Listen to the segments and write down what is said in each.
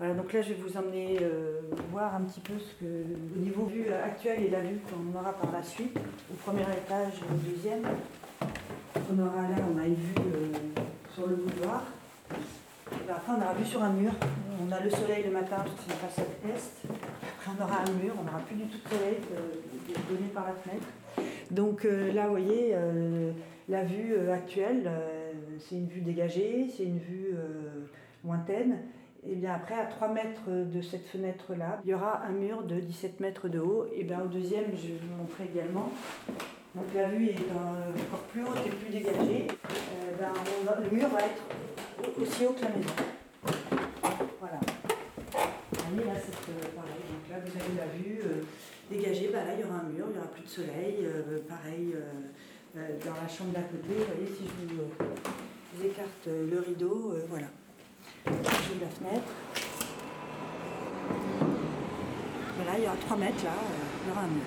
Voilà, donc là je vais vous emmener voir un petit peu ce que, au niveau vue actuelle et la vue qu'on aura par la suite, au premier étage et au deuxième. On aura là, on a une vue sur le boulevard. Et ben après on aura vue sur un mur. On a le soleil le matin parce que c'est une façade est. Après on aura un mur, on n'aura plus du tout de soleil donné par la fenêtre. Donc là vous voyez, la vue actuelle, c'est une vue dégagée, c'est une vue lointaine. Et bien après, à 3 mètres de cette fenêtre-là, il y aura un mur de 17 mètres de haut. Et bien au deuxième, je vais vous montrer également. Donc la vue est encore plus haute et plus dégagée. Le mur va être aussi haut que la maison. Voilà. Vous voyez, là, c'est pareil. Donc là, vous avez la vue dégagée. Ben là, il y aura un mur, il n'y aura plus de soleil. Pareil, dans la chambre d'à côté, vous voyez, si je vous écarte le rideau, voilà. J'ouvre la fenêtre. Voilà, il y aura 3 mètres là, il y aura un mur.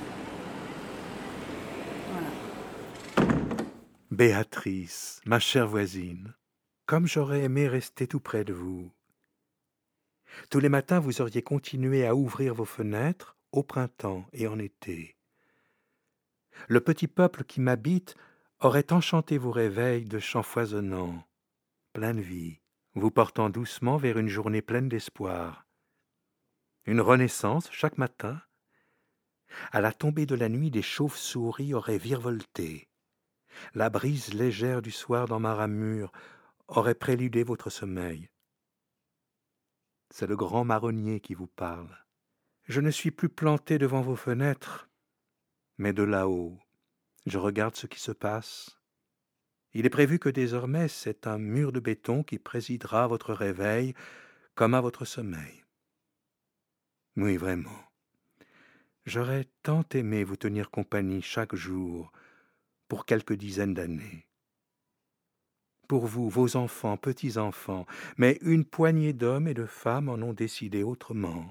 Voilà. Béatrice, ma chère voisine, comme j'aurais aimé rester tout près de vous. Tous les matins, vous auriez continué à ouvrir vos fenêtres au printemps et en été. Le petit peuple qui m'habite aurait enchanté vos réveils de chants foisonnants, pleins de vie, vous portant doucement vers une journée pleine d'espoir. Une renaissance chaque matin. À la tombée de la nuit, des chauves-souris auraient virevolté. La brise légère du soir dans ma ramure aurait préludé votre sommeil. C'est le grand marronnier qui vous parle. Je ne suis plus planté devant vos fenêtres, mais de là-haut, je regarde ce qui se passe. Il est prévu que désormais c'est un mur de béton qui présidera à votre réveil comme à votre sommeil. Oui, vraiment. J'aurais tant aimé vous tenir compagnie chaque jour pour quelques dizaines d'années. Pour vous, vos enfants, petits-enfants, mais une poignée d'hommes et de femmes en ont décidé autrement.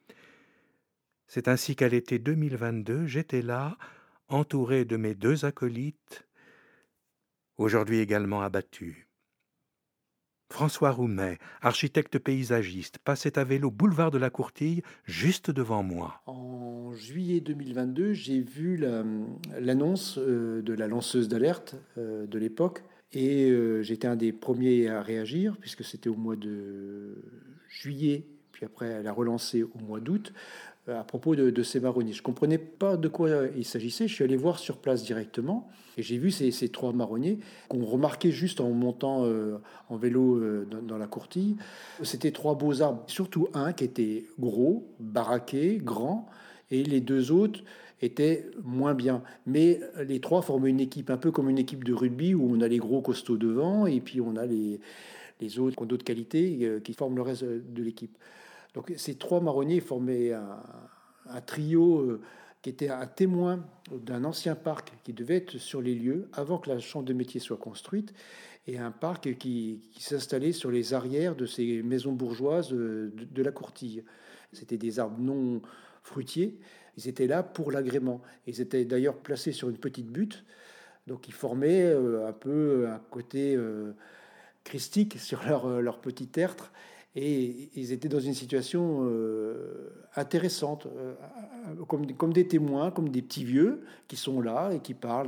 C'est ainsi qu'à l'été 2022, j'étais là, entouré de mes 2 acolytes, aujourd'hui également abattus. François Roumet, architecte paysagiste, passait à vélo boulevard de la Courtille, juste devant moi. En juillet 2022, j'ai vu l'annonce de la lanceuse d'alerte de l'époque et j'étais un des premiers à réagir puisque c'était au mois de juillet, puis après elle a relancé au mois d'août à propos de ces marronniers. Je ne comprenais pas de quoi il s'agissait, je suis allé voir sur place directement et j'ai vu ces 3 marronniers qu'on remarquait juste en montant en vélo dans la courtille. C'était 3 beaux arbres, surtout un qui était gros, baraqué, grand, et les 2 autres étaient moins bien. Mais les 3 formaient une équipe, un peu comme une équipe de rugby où on a les gros costauds devant et puis on a les autres qui ont d'autres qualités qui forment le reste de l'équipe. Donc ces 3 marronniers formaient un trio qui était un témoin d'un ancien parc qui devait être sur les lieux avant que la chambre de métier soit construite, et un parc qui s'installait sur les arrières de ces maisons bourgeoises de la Courtille. C'était des arbres non fruitiers, ils étaient là pour l'agrément. Ils étaient d'ailleurs placés sur une petite butte, donc ils formaient un peu un côté christique sur leur petit tertre. Et ils étaient dans une situation intéressante, comme des témoins, comme des petits vieux qui sont là et qui parlent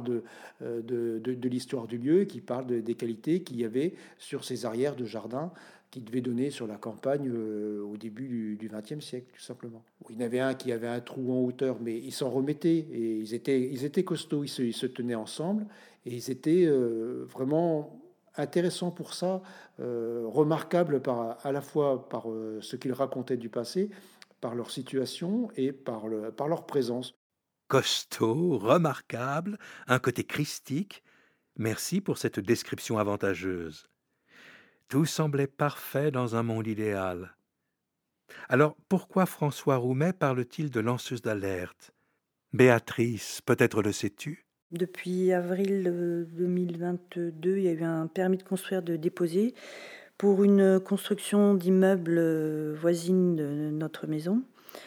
de l'histoire du lieu, qui parlent des qualités qu'il y avait sur ces arrières de jardin qui devaient donner sur la campagne au début du XXe siècle, tout simplement. Il y en avait un qui avait un trou en hauteur, mais ils s'en remettaient et ils étaient costauds, ils se tenaient ensemble et ils étaient vraiment intéressant pour ça, remarquable à la fois par ce qu'ils racontaient du passé, par leur situation et par leur présence. Costaud, remarquable, un côté christique. Merci pour cette description avantageuse. Tout semblait parfait dans un monde idéal. Alors, pourquoi François Roumet parle-t-il de lanceuse d'alerte? Béatrice, peut-être le sais-tu? Depuis avril 2022, il y a eu un permis de construire de déposer pour une construction d'immeubles voisine de notre maison.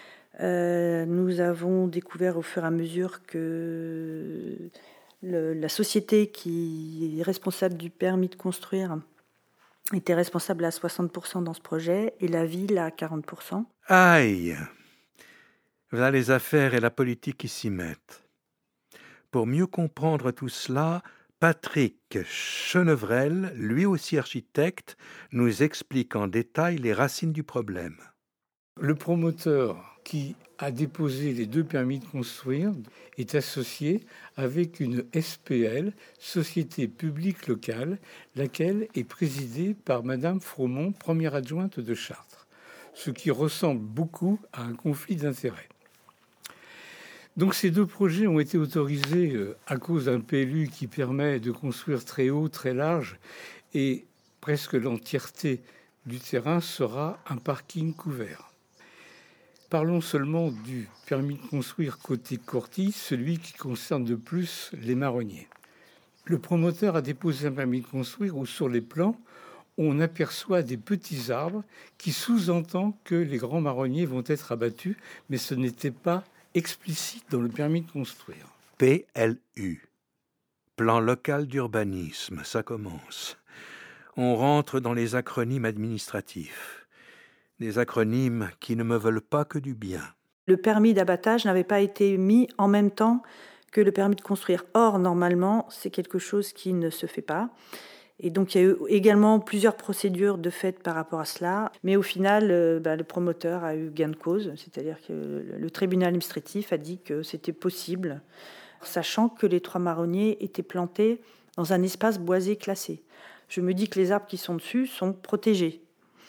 Nous avons découvert au fur et à mesure que la société qui est responsable du permis de construire était responsable à 60% dans ce projet et la ville à 40%. Aïe! Voilà les affaires et la politique qui s'y mettent. Pour mieux comprendre tout cela, Patrick Chenevrel, lui aussi architecte, nous explique en détail les racines du problème. Le promoteur qui a déposé les 2 permis de construire est associé avec une SPL, Société publique locale, laquelle est présidée par Madame Fromont, première adjointe de Chartres, ce qui ressemble beaucoup à un conflit d'intérêts. Donc ces 2 projets ont été autorisés à cause d'un PLU qui permet de construire très haut, très large, et presque l'entièreté du terrain sera un parking couvert. Parlons seulement du permis de construire côté Corty, celui qui concerne de plus les marronniers. Le promoteur a déposé un permis de construire où sur les plans, on aperçoit des petits arbres qui sous-entend que les grands marronniers vont être abattus, mais ce n'était pas explicite dans le permis de construire. PLU, plan local d'urbanisme, ça commence. On rentre dans les acronymes administratifs. Des acronymes qui ne me veulent pas que du bien. Le permis d'abattage n'avait pas été mis en même temps que le permis de construire. Or, normalement, c'est quelque chose qui ne se fait pas. Et donc, il y a eu également plusieurs procédures de fait par rapport à cela. Mais au final, le promoteur a eu gain de cause. C'est-à-dire que le tribunal administratif a dit que c'était possible, sachant que les 3 marronniers étaient plantés dans un espace boisé classé. Je me dis que les arbres qui sont dessus sont protégés.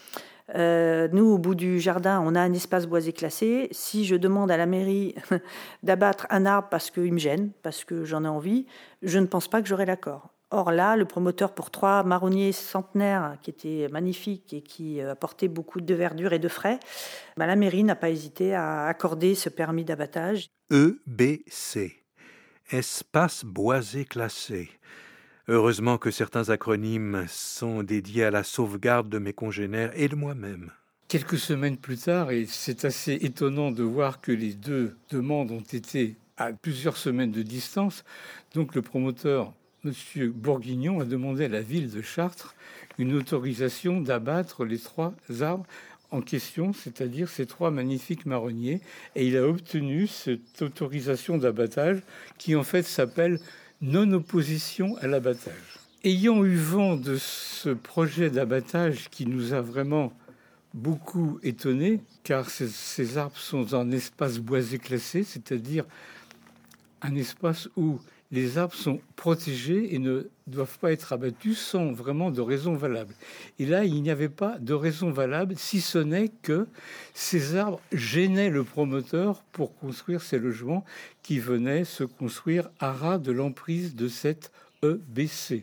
Nous, au bout du jardin, on a un espace boisé classé. Si je demande à la mairie d'abattre un arbre parce qu'il me gêne, parce que j'en ai envie, je ne pense pas que j'aurai l'accord. Or là, le promoteur pour 3 marronniers centenaires qui étaient magnifiques et qui apportaient beaucoup de verdure et de frais, la mairie n'a pas hésité à accorder ce permis d'abattage. EBC, espace boisé classé. Heureusement que certains acronymes sont dédiés à la sauvegarde de mes congénères et de moi-même. Quelques semaines plus tard, et c'est assez étonnant de voir que les 2 demandes ont été à plusieurs semaines de distance, donc le promoteur, M. Bourguignon, a demandé à la ville de Chartres une autorisation d'abattre les 3 arbres en question, c'est-à-dire ces 3 magnifiques marronniers, et il a obtenu cette autorisation d'abattage qui en fait s'appelle non-opposition à l'abattage. Ayant eu vent de ce projet d'abattage qui nous a vraiment beaucoup étonnés, car ces arbres sont dans un espace boisé classé, c'est-à-dire un espace où les arbres sont protégés et ne doivent pas être abattus sans vraiment de raison valable. Et là, il n'y avait pas de raison valable, si ce n'est que ces arbres gênaient le promoteur pour construire ces logements qui venaient se construire à ras de l'emprise de cette EBC.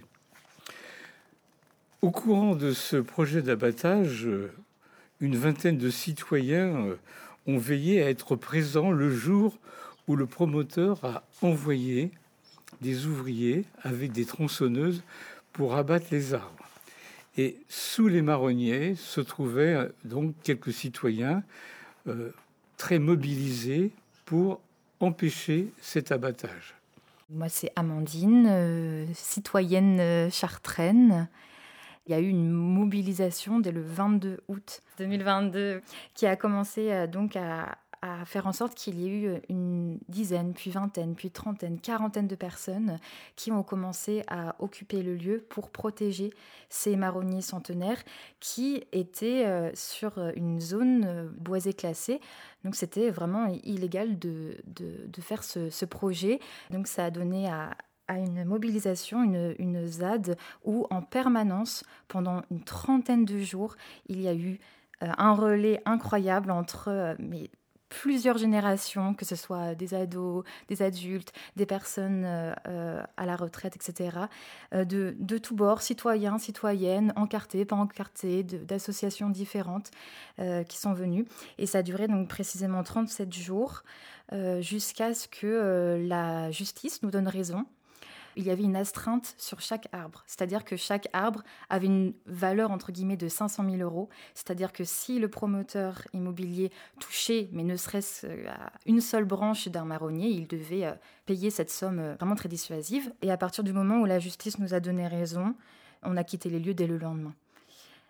Au courant de ce projet d'abattage, une vingtaine de citoyens ont veillé à être présents le jour où le promoteur a envoyé des ouvriers avec des tronçonneuses pour abattre les arbres. Et sous les marronniers se trouvaient donc quelques citoyens très mobilisés pour empêcher cet abattage. Moi, c'est Amandine, citoyenne chartraine. Il y a eu une mobilisation dès le 22 août 2022 qui a commencé donc à faire en sorte qu'il y ait eu une dizaine, puis vingtaine, puis trentaine, quarantaine de personnes qui ont commencé à occuper le lieu pour protéger ces marronniers centenaires qui étaient sur une zone boisée classée. Donc c'était vraiment illégal de faire ce projet. Donc ça a donné à une mobilisation, une ZAD, où en permanence, pendant une trentaine de jours, il y a eu un relais incroyable entre plusieurs générations, que ce soit des ados, des adultes, des personnes à la retraite, etc., de tous bords, citoyens, citoyennes, encartés, pas encartés, d'associations différentes qui sont venues. Et ça a duré donc précisément 37 jours jusqu'à ce que la justice nous donne raison. Il y avait une astreinte sur chaque arbre. C'est-à-dire que chaque arbre avait une valeur, entre guillemets, de 500 000 €. C'est-à-dire que si le promoteur immobilier touchait, mais ne serait-ce à une seule branche d'un marronnier, il devait payer cette somme vraiment très dissuasive. Et à partir du moment où la justice nous a donné raison, on a quitté les lieux dès le lendemain.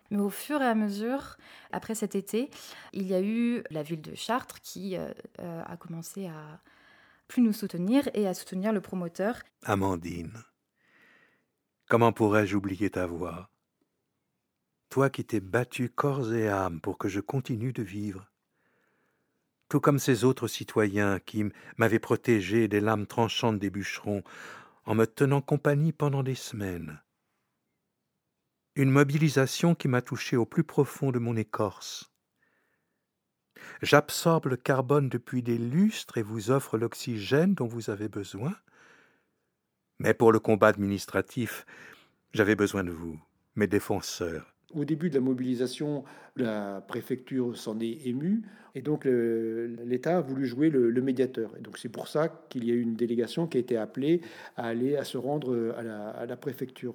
Mais au fur et à mesure, après cet été, il y a eu la ville de Chartres qui a commencé à plus nous soutenir et à soutenir le promoteur. Amandine, comment pourrais-je oublier ta voix? Toi qui t'es battue corps et âme pour que je continue de vivre. Tout comme ces autres citoyens qui m'avaient protégé des lames tranchantes des bûcherons en me tenant compagnie pendant des semaines. Une mobilisation qui m'a touché au plus profond de mon écorce. J'absorbe le carbone depuis des lustres et vous offre l'oxygène dont vous avez besoin. Mais pour le combat administratif, j'avais besoin de vous, mes défenseurs. Au début de la mobilisation, la préfecture s'en est émue et donc l'État a voulu jouer le médiateur. Et donc c'est pour ça qu'il y a eu une délégation qui a été appelée à se rendre à la préfecture.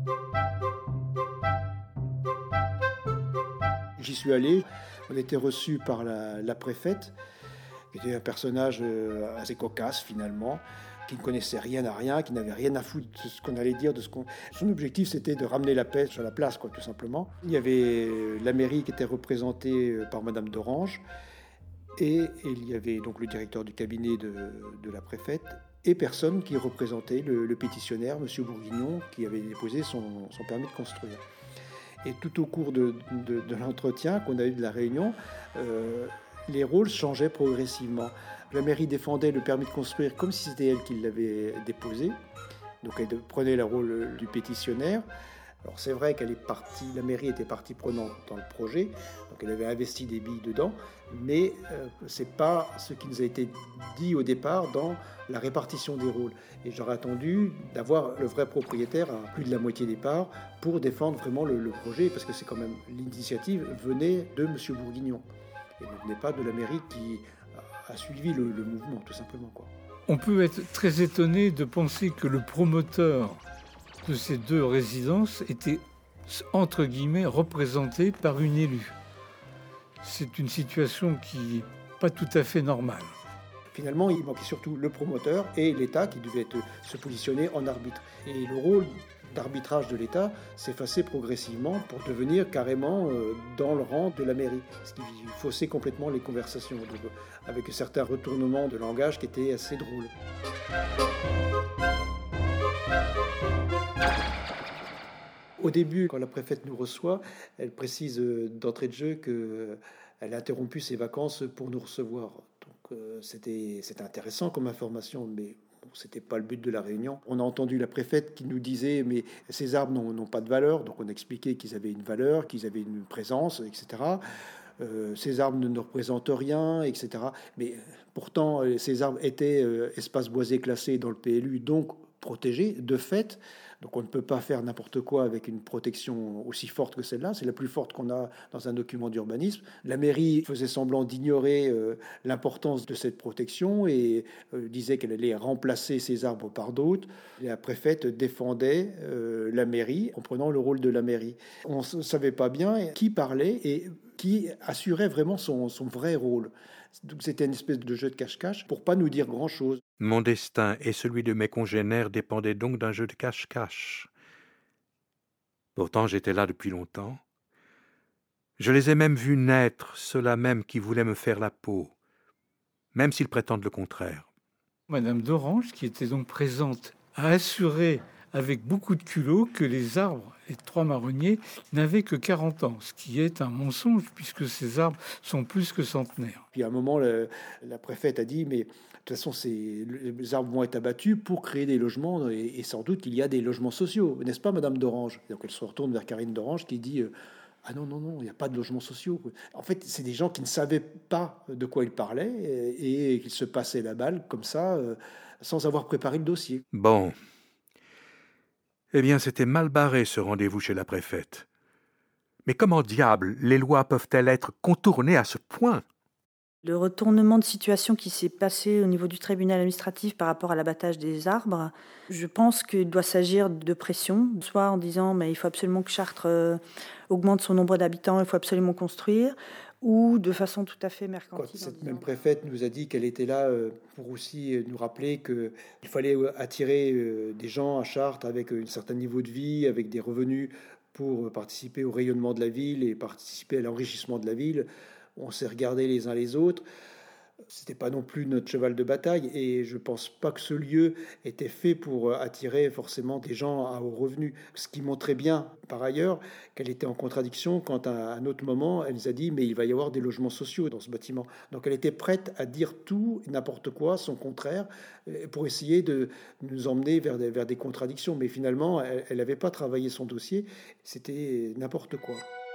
J'y suis allé, on a été reçu par la préfète, qui était un personnage assez cocasse finalement, qui ne connaissait rien à rien, qui n'avait rien à foutre de ce qu'on allait dire, Son objectif, c'était de ramener la paix sur la place, tout simplement. Il y avait la mairie qui était représentée par Madame d'Orange, et il y avait donc le directeur du cabinet de la préfète, et personne qui représentait le pétitionnaire, Monsieur Bourguignon, qui avait déposé son permis de construire. Et tout au cours de l'entretien qu'on a eu de la réunion, les rôles changeaient progressivement. La mairie défendait le permis de construire comme si c'était elle qui l'avait déposé. Donc elle prenait le rôle du pétitionnaire. Alors c'est vrai la mairie était partie prenante dans le projet, donc elle avait investi des billes dedans, mais c'est pas ce qui nous a été dit au départ dans la répartition des rôles. Et j'aurais attendu d'avoir le vrai propriétaire à plus de la moitié des parts pour défendre vraiment le projet, parce que c'est quand même l'initiative venait de Monsieur Bourguignon et ne venait pas de la mairie qui a suivi le mouvement, tout simplement, quoi. On peut être très étonné de penser que le promoteur de ces deux résidences était, entre guillemets, représenté par une élue. C'est une situation qui n'est pas tout à fait normale. Finalement, il manquait surtout le promoteur et l'État qui devait se positionner en arbitre. Et le rôle d'arbitrage de l'État s'effaçait progressivement pour devenir carrément dans le rang de la mairie, ce qui faussait complètement les conversations, avec certains retournements de langage qui étaient assez drôles. Au début, quand la préfète nous reçoit, elle précise d'entrée de jeu qu'elle a interrompu ses vacances pour nous recevoir. Donc c'était intéressant comme information, mais bon, c'était pas le but de la réunion. On a entendu la préfète qui nous disait mais ces arbres n'ont pas de valeur, donc on a expliqué qu'ils avaient une valeur, qu'ils avaient une présence, etc. Ces arbres ne représentent rien, etc. Mais pourtant, ces arbres étaient espaces boisés classés dans le PLU, donc protégés de fait. Donc on ne peut pas faire n'importe quoi avec une protection aussi forte que celle-là. C'est la plus forte qu'on a dans un document d'urbanisme. La mairie faisait semblant d'ignorer l'importance de cette protection et disait qu'elle allait remplacer ces arbres par d'autres. La préfète défendait la mairie en prenant le rôle de la mairie. On ne savait pas bien qui parlait et qui assurait vraiment son vrai rôle. Donc c'était une espèce de jeu de cache-cache pour pas nous dire grand-chose. Mon destin et celui de mes congénères dépendaient donc d'un jeu de cache-cache. Pourtant j'étais là depuis longtemps. Je les ai même vus naître, ceux-là même qui voulaient me faire la peau, même s'ils prétendent le contraire. Madame d'Orange, qui était donc présente, a assuré avec beaucoup de culot que les arbres, les 3 marronniers, n'avaient que 40 ans, ce qui est un mensonge puisque ces arbres sont plus que centenaires. Puis à un moment, la préfète a dit, mais de toute façon, les arbres vont être abattus pour créer des logements, et sans doute qu'il y a des logements sociaux, n'est-ce pas, Madame d'Orange? Donc elle se retourne vers Karine d'Orange qui dit, ah non, il n'y a pas de logements sociaux. En fait, c'est des gens qui ne savaient pas de quoi ils parlaient et qu'ils se passaient la balle comme ça, sans avoir préparé le dossier. Bon. Eh bien, c'était mal barré ce rendez-vous chez la préfète. Mais comment diable les lois peuvent-elles être contournées à ce point ? Le retournement de situation qui s'est passé au niveau du tribunal administratif par rapport à l'abattage des arbres, je pense qu'il doit s'agir de pression, soit en disant mais il faut absolument que Chartres augmente son nombre d'habitants, il faut absolument construire, ou de façon tout à fait mercantile. Cette même préfète nous a dit qu'elle était là pour aussi nous rappeler qu'il fallait attirer des gens à Chartres avec un certain niveau de vie, avec des revenus pour participer au rayonnement de la ville et participer à l'enrichissement de la ville. On s'est regardés les uns les autres. C'était pas non plus notre cheval de bataille et je pense pas que ce lieu était fait pour attirer forcément des gens à haut revenu. Ce qui montrait bien, par ailleurs, qu'elle était en contradiction quand à un autre moment, elle nous a dit « mais il va y avoir des logements sociaux dans ce bâtiment ». Donc elle était prête à dire tout, n'importe quoi, son contraire, pour essayer de nous emmener vers des contradictions. Mais finalement, elle n'avait pas travaillé son dossier, c'était n'importe quoi.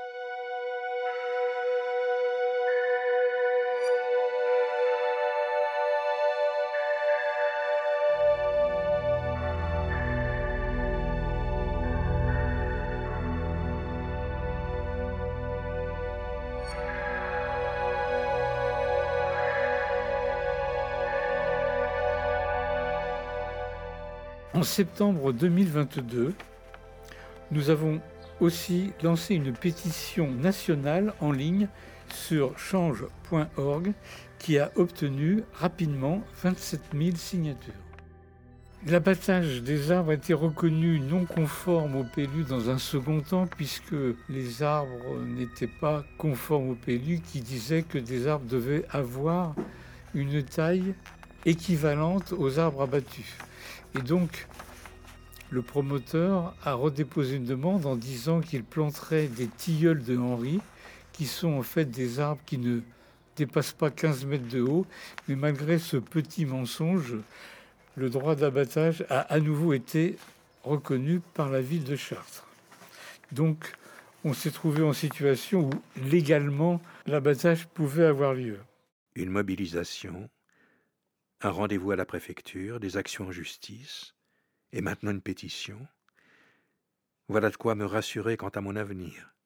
En septembre 2022, nous avons aussi lancé une pétition nationale en ligne sur change.org qui a obtenu rapidement 27 000 signatures. L'abattage des arbres a été reconnu non conforme au PLU dans un second temps puisque les arbres n'étaient pas conformes au PLU qui disait que des arbres devaient avoir une taille équivalente aux arbres abattus. Et donc, le promoteur a redéposé une demande en disant qu'il planterait des tilleuls de Henri, qui sont en fait des arbres qui ne dépassent pas 15 mètres de haut. Mais malgré ce petit mensonge, le droit d'abattage a à nouveau été reconnu par la ville de Chartres. Donc, on s'est trouvé en situation où, légalement, l'abattage pouvait avoir lieu. Une mobilisation, un rendez-vous à la préfecture, des actions en justice, et maintenant une pétition. Voilà de quoi me rassurer quant à mon avenir.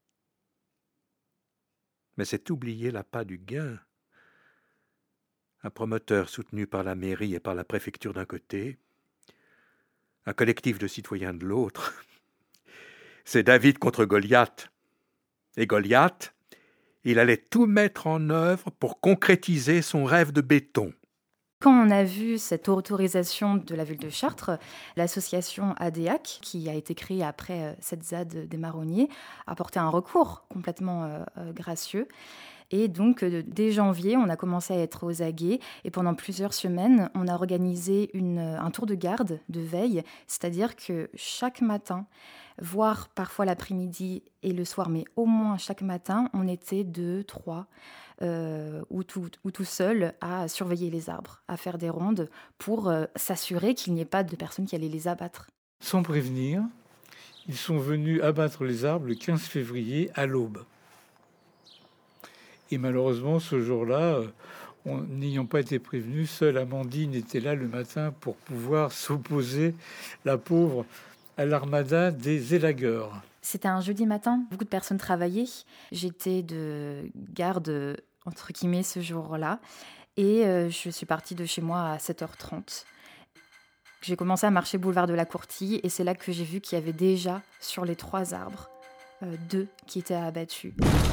Mais c'est oublier l'appât du gain. Un promoteur soutenu par la mairie et par la préfecture d'un côté, un collectif de citoyens de l'autre. C'est David contre Goliath. Et Goliath, il allait tout mettre en œuvre pour concrétiser son rêve de béton. Quand on a vu cette autorisation de la ville de Chartres, l'association ADEAC, qui a été créée après cette ZAD des Marronniers, a porté un recours complètement gracieux. Et donc, dès janvier, on a commencé à être aux aguets. Et pendant plusieurs semaines, on a organisé un tour de garde, de veille. C'est-à-dire que chaque matin, voire parfois l'après-midi et le soir, mais au moins chaque matin, on était 2, 3 ou tout seul à surveiller les arbres, à faire des rondes pour s'assurer qu'il n'y ait pas de personnes qui allaient les abattre. Sans prévenir, ils sont venus abattre les arbres le 15 février à l'aube. Et malheureusement, ce jour-là, n'ayant pas été prévenus, seule Amandine était là le matin pour pouvoir s'opposer, la pauvre, à l'armada des élagueurs. C'était un jeudi matin, beaucoup de personnes travaillaient. J'étais de garde, entre guillemets, ce jour-là. Et je suis partie de chez moi à 7h30. J'ai commencé à marcher boulevard de la Courtille et c'est là que j'ai vu qu'il y avait déjà, sur les 3 arbres, 2 qui étaient abattus.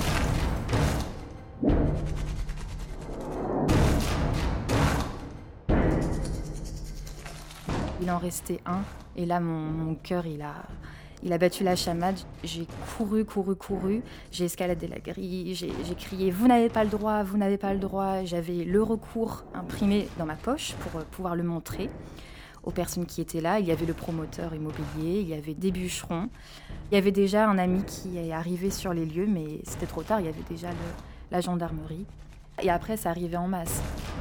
Il en restait un et là mon cœur il a battu la chamade. J'ai couru, j'ai escaladé la grille, j'ai crié « Vous n'avez pas le droit, vous n'avez pas le droit ». J'avais le recours imprimé dans ma poche pour pouvoir le montrer aux personnes qui étaient là. Il y avait le promoteur immobilier, il y avait des bûcherons. Il y avait déjà un ami qui est arrivé sur les lieux, mais c'était trop tard, il y avait déjà la gendarmerie. Et après, ça arrivait en masse.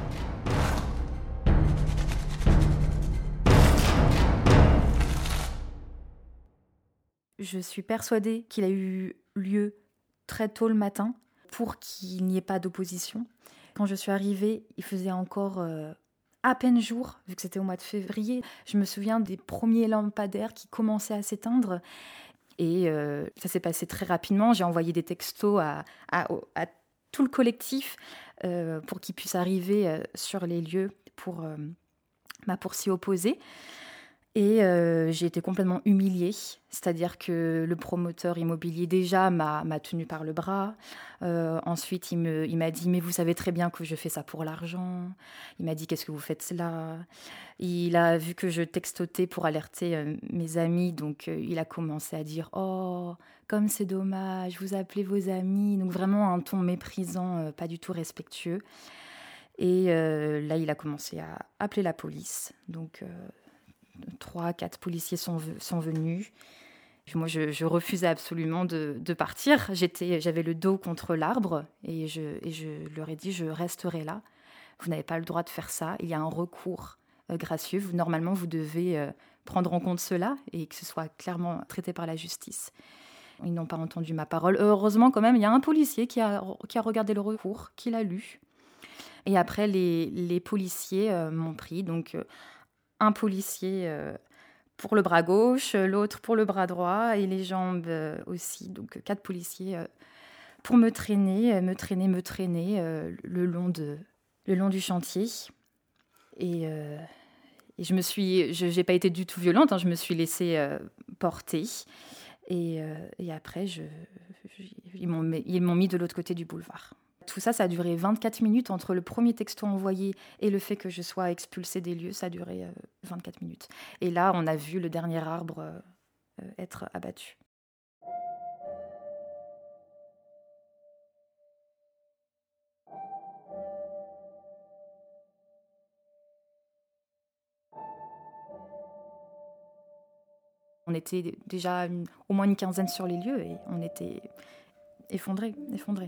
Je suis persuadée qu'il a eu lieu très tôt le matin pour qu'il n'y ait pas d'opposition. Quand je suis arrivée, il faisait encore à peine jour, vu que c'était au mois de février. Je me souviens des premiers lampadaires qui commençaient à s'éteindre. Et ça s'est passé très rapidement. J'ai envoyé des textos à tout le collectif pour qu'ils puissent arriver sur les lieux pour s'y opposer. Et j'ai été complètement humiliée, c'est-à-dire que le promoteur immobilier déjà m'a tenue par le bras. Ensuite, il m'a dit « Mais vous savez très bien que je fais ça pour l'argent ». Il m'a dit « Qu'est-ce que vous faites là ?» Il a vu que je textotais pour alerter mes amis, donc il a commencé à dire « Oh, comme c'est dommage, vous appelez vos amis ». Donc vraiment un ton méprisant, pas du tout respectueux. Et là, il a commencé à appeler la police. Donc 3-4 policiers sont venus. Moi, je refusais absolument de partir. J'avais le dos contre l'arbre et je leur ai dit, je resterai là. Vous n'avez pas le droit de faire ça. Il y a un recours gracieux. Normalement, vous devez prendre en compte cela et que ce soit clairement traité par la justice. Ils n'ont pas entendu ma parole. Heureusement, quand même, il y a un policier qui a regardé le recours, qui l'a lu. Et après, les policiers m'ont pris. Donc, un policier pour le bras gauche, l'autre pour le bras droit et les jambes aussi. Donc 4 policiers pour me traîner le long du chantier. Et j'ai pas été du tout violente, hein, je me suis laissée porter. Et après, ils m'ont mis de l'autre côté du boulevard. Tout ça, ça a duré 24 minutes entre le premier texto envoyé et le fait que je sois expulsée des lieux. Ça a duré 24 minutes. Et là, on a vu le dernier arbre être abattu. On était déjà au moins une quinzaine sur les lieux et on était effondrés.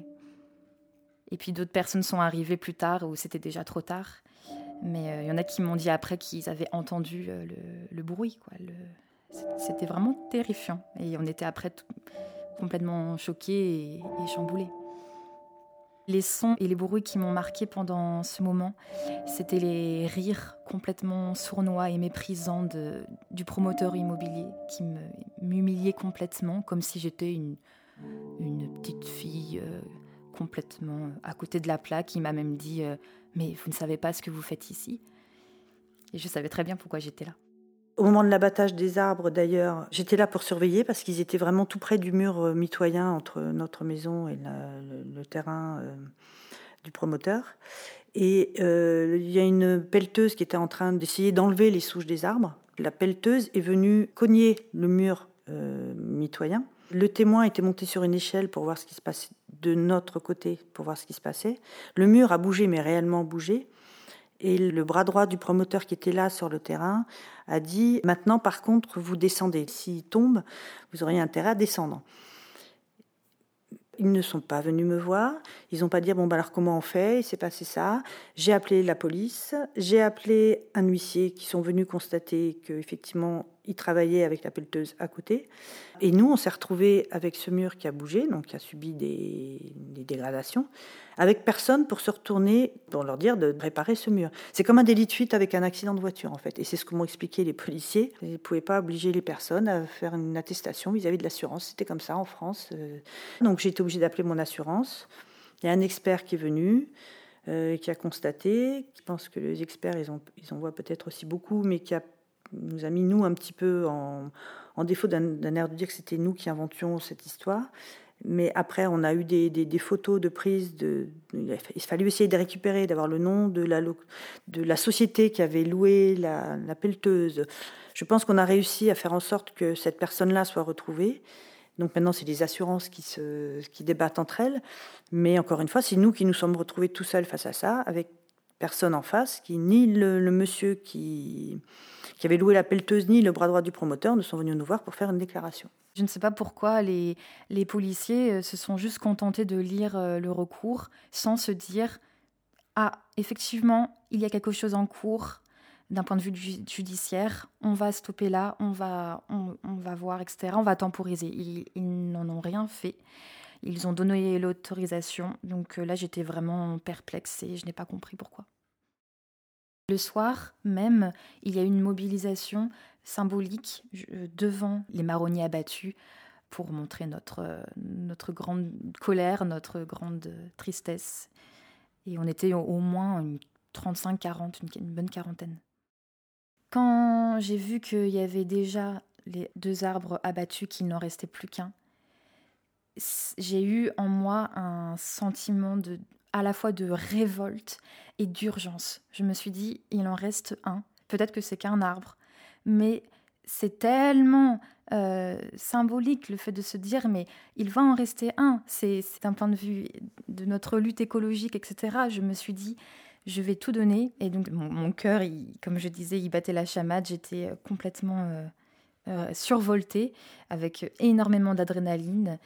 Et puis d'autres personnes sont arrivées plus tard où c'était déjà trop tard. Mais il y en a qui m'ont dit après qu'ils avaient entendu le bruit, quoi. C'était vraiment terrifiant. Et on était après complètement choqués et chamboulés. Les sons et les bruits qui m'ont marqué pendant ce moment, c'était les rires complètement sournois et méprisants du promoteur immobilier qui m'humiliait complètement, comme si j'étais une petite fille complètement à côté de la plaque. Il m'a même dit « Mais vous ne savez pas ce que vous faites ici ?» Et je savais très bien pourquoi j'étais là. Au moment de l'abattage des arbres, d'ailleurs, j'étais là pour surveiller parce qu'ils étaient vraiment tout près du mur mitoyen entre notre maison et le terrain du promoteur. Et il y a une pelleteuse qui était en train d'essayer d'enlever les souches des arbres. La pelleteuse est venue cogner le mur mitoyen. Le témoin était monté sur une échelle pour voir ce qui se passait de notre côté, pour voir ce qui se passait. Le mur a bougé, mais réellement bougé. Et le bras droit du promoteur qui était là sur le terrain a dit « Maintenant, par contre, vous descendez. S'il tombe, vous auriez intérêt à descendre. » Ils ne sont pas venus me voir. Ils n'ont pas dit « Bon, alors comment on fait ? Il s'est passé ça. » J'ai appelé la police. J'ai appelé un huissier qui sont venus constater qu'effectivement, il travaillait avec la pelleteuse à côté. Et nous, on s'est retrouvés avec ce mur qui a bougé, donc qui a subi des dégradations, avec personne pour se retourner, pour leur dire de réparer ce mur. C'est comme un délit de fuite avec un accident de voiture, en fait. Et c'est ce que m'ont expliqué les policiers. Ils ne pouvaient pas obliger les personnes à faire une attestation vis-à-vis de l'assurance. C'était comme ça en France. Donc j'ai été obligée d'appeler mon assurance. Il y a un expert qui est venu, qui a constaté. Je pense que les experts, ils en voient peut-être aussi beaucoup, mais qui nous a mis, nous, un petit peu en défaut d'un air de dire que c'était nous qui inventions cette histoire. Mais après, on a eu des photos de prise. Il fallait essayer de récupérer, d'avoir le nom de la société qui avait loué la pelleteuse. Je pense qu'on a réussi à faire en sorte que cette personne-là soit retrouvée. Donc maintenant, c'est les assurances qui débattent entre elles. Mais encore une fois, c'est nous qui nous sommes retrouvés tout seuls face à ça, avec personne en face, ni le monsieur qui avait loué la pelleteuse, ni le bras droit du promoteur ne sont venus nous voir pour faire une déclaration. Je ne sais pas pourquoi les policiers se sont juste contentés de lire le recours sans se dire « Ah, effectivement, il y a quelque chose en cours d'un point de vue judiciaire, on va stopper là, on va voir, etc. On va temporiser. » Ils n'en ont rien fait. Ils ont donné l'autorisation. Donc là, j'étais vraiment perplexe et je n'ai pas compris pourquoi. Le soir même, il y a eu une mobilisation symbolique devant les marronniers abattus pour montrer notre grande colère, notre grande tristesse. Et on était au moins 35-40, une bonne quarantaine. Quand j'ai vu qu'il y avait déjà les 2 arbres abattus, qu'il n'en restait plus qu'un, j'ai eu en moi un sentiment à la fois de révolte et d'urgence. Je me suis dit, il en reste un. Peut-être que c'est qu'un arbre, mais c'est tellement symbolique le fait de se dire, mais il va en rester un. C'est un point de vue de notre lutte écologique, etc. Je me suis dit, je vais tout donner. Et donc mon cœur, comme je disais, il battait la chamade. J'étais complètement survoltée, avec énormément d'adrénaline.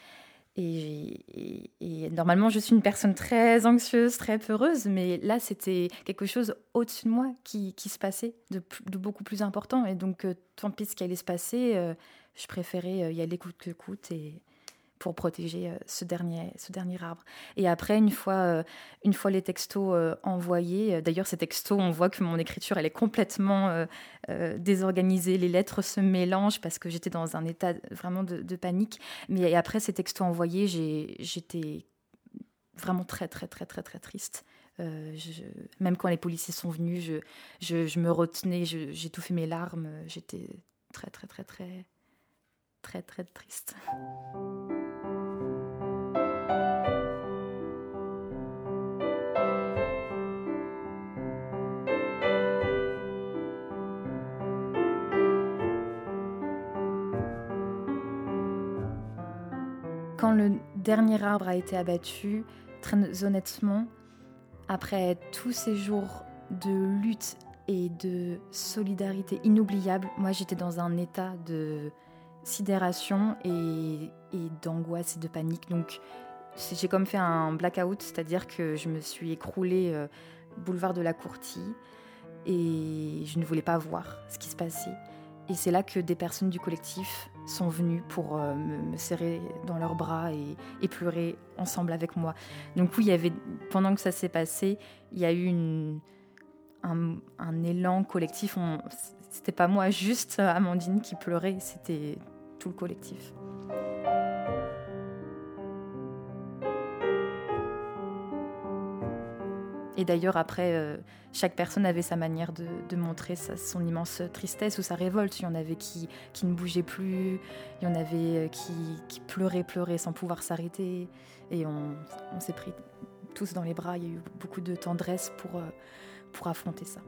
Et normalement, je suis une personne très anxieuse, très peureuse, mais là, c'était quelque chose au-dessus de moi qui se passait, de beaucoup plus important. Et donc, tant pis ce qui allait se passer, je préférais y aller coûte que coûte pour protéger ce dernier arbre. Et après, une fois les textos envoyés, d'ailleurs, ces textos, on voit que mon écriture, elle est complètement désorganisée. Les lettres se mélangent parce que j'étais dans un état vraiment de panique. Mais après ces textos envoyés, j'étais vraiment très, très, très, très, très triste. Même quand les policiers sont venus, je me retenais, j'étouffais mes larmes. J'étais très, très, très, très, très, très triste. Quand le dernier arbre a été abattu, très honnêtement, après tous ces jours de lutte et de solidarité inoubliable, moi j'étais dans un état de sidération et d'angoisse et de panique. Donc j'ai comme fait un blackout, c'est-à-dire que je me suis écroulée boulevard de la Courtille et je ne voulais pas voir ce qui se passait. Et c'est là que des personnes du collectif sont venues pour me serrer dans leurs bras et pleurer ensemble avec moi. Donc oui, pendant que ça s'est passé, il y a eu un élan collectif. C'était pas moi, juste Amandine qui pleurait, c'était tout le collectif. Et d'ailleurs, après, chaque personne avait sa manière de montrer son immense tristesse ou sa révolte. Il y en avait qui ne bougeaient plus, il y en avait qui pleuraient sans pouvoir s'arrêter. Et on s'est pris tous dans les bras. Il y a eu beaucoup de tendresse pour affronter ça.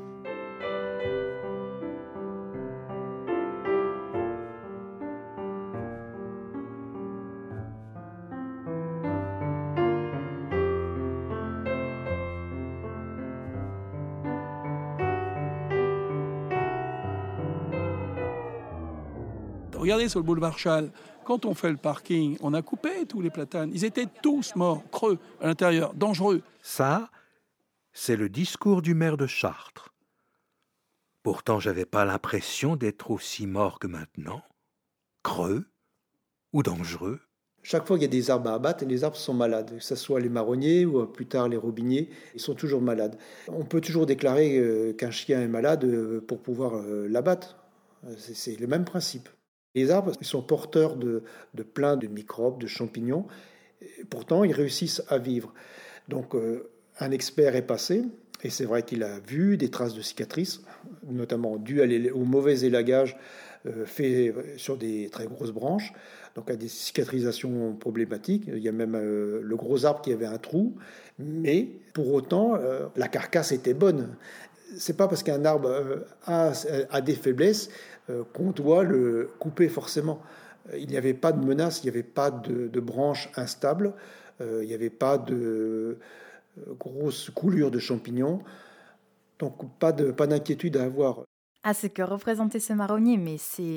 Regardez sur le boulevard Chasles, quand on fait le parking, on a coupé tous les platanes. Ils étaient tous morts, creux, à l'intérieur, dangereux. Ça, c'est le discours du maire de Chartres. Pourtant, j'avais pas l'impression d'être aussi mort que maintenant. Creux ou dangereux. Chaque fois qu'il y a des arbres à abattre, les arbres sont malades, que ce soit les marronniers ou plus tard les robiniers, ils sont toujours malades. On peut toujours déclarer qu'un chien est malade pour pouvoir l'abattre. C'est le même principe. Les arbres ils sont porteurs de plein de microbes, de champignons. Et pourtant, ils réussissent à vivre. Donc, un expert est passé, et c'est vrai qu'il a vu des traces de cicatrices, notamment dues au mauvais élagage fait sur des très grosses branches, donc à des cicatrisations problématiques. Il y a même le gros arbre qui avait un trou, mais pour autant, la carcasse était bonne. C'est pas parce qu'un arbre a des faiblesses qu'on doit le couper forcément. Il n'y avait pas de menace, il n'y avait pas de branches instables, il n'y avait pas de grosses coulures de champignons, donc pas d'inquiétude à avoir. Ah, c'est que représenter ce marronnier, mais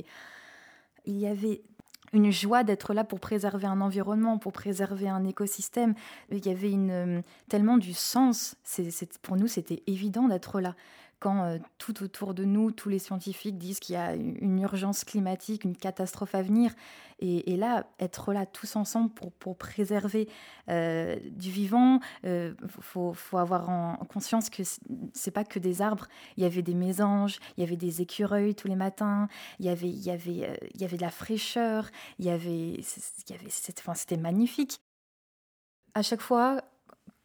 il y avait une joie d'être là pour préserver un environnement, pour préserver un écosystème. Il y avait tellement du sens. Pour nous, c'était évident d'être là. Quand tout autour de nous, tous les scientifiques disent qu'il y a une urgence climatique, une catastrophe à venir, et là, être là tous ensemble pour préserver du vivant, faut avoir en conscience que c'est pas que des arbres. Il y avait des mésanges, il y avait des écureuils tous les matins, il y avait de la fraîcheur, c'était magnifique. À chaque fois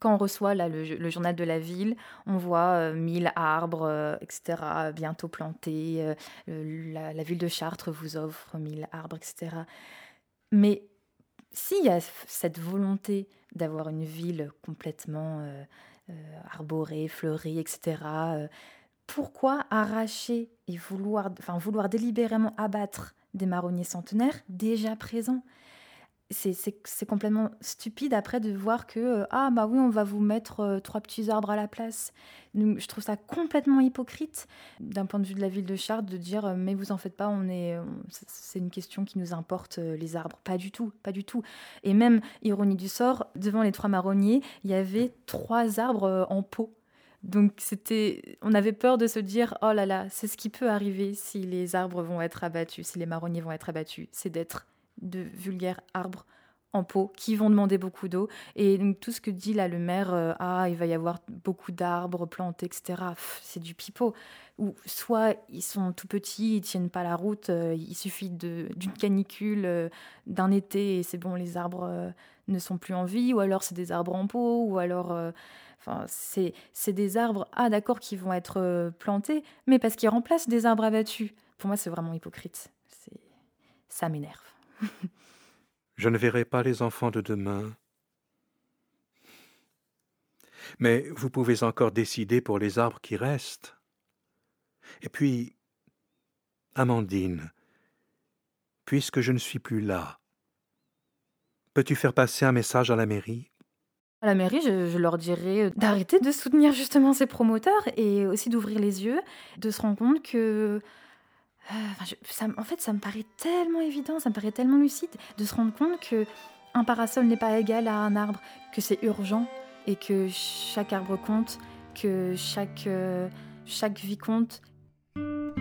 Quand on reçoit là, le journal de la ville, on voit 1000 arbres, etc., bientôt plantés. La ville de Chartres vous offre 1000 arbres, etc. Mais s'il y a cette volonté d'avoir une ville complètement arborée, fleurie, etc., pourquoi arracher et vouloir délibérément abattre des marronniers centenaires déjà présents ? C'est complètement stupide après de voir que oui, on va vous mettre 3 petits arbres à la place. Donc, je trouve ça complètement hypocrite d'un point de vue de la ville de Chartres de dire mais vous en faites pas, c'est une question qui nous importe les arbres. Pas du tout. Et même, ironie du sort, devant les 3 marronniers, il y avait 3 arbres en pot. Donc on avait peur de se dire oh là là, c'est ce qui peut arriver si les arbres vont être abattus, si les marronniers vont être abattus, c'est d'être de vulgaires arbres en pot qui vont demander beaucoup d'eau. Et donc, tout ce que dit là le maire, il va y avoir beaucoup d'arbres plantés, etc. C'est du pipeau. Ou soit ils sont tout petits, ils tiennent pas la route, il suffit d'une canicule, d'un été et c'est bon, les arbres ne sont plus en vie. Ou alors c'est des arbres en pot, ou alors c'est des arbres, d'accord, qui vont être plantés, mais parce qu'ils remplacent des arbres abattus. Pour moi, c'est vraiment hypocrite. Ça m'énerve. Je ne verrai pas les enfants de demain. Mais vous pouvez encore décider pour les arbres qui restent. Et puis, Amandine, puisque je ne suis plus là, peux-tu faire passer un message à la mairie ? À la mairie, je leur dirais d'arrêter de soutenir justement ces promoteurs et aussi d'ouvrir les yeux, de se rendre compte que ça me paraît tellement évident, ça me paraît tellement lucide de se rendre compte qu'un parasol n'est pas égal à un arbre, que c'est urgent et que chaque arbre compte, que chaque vie compte.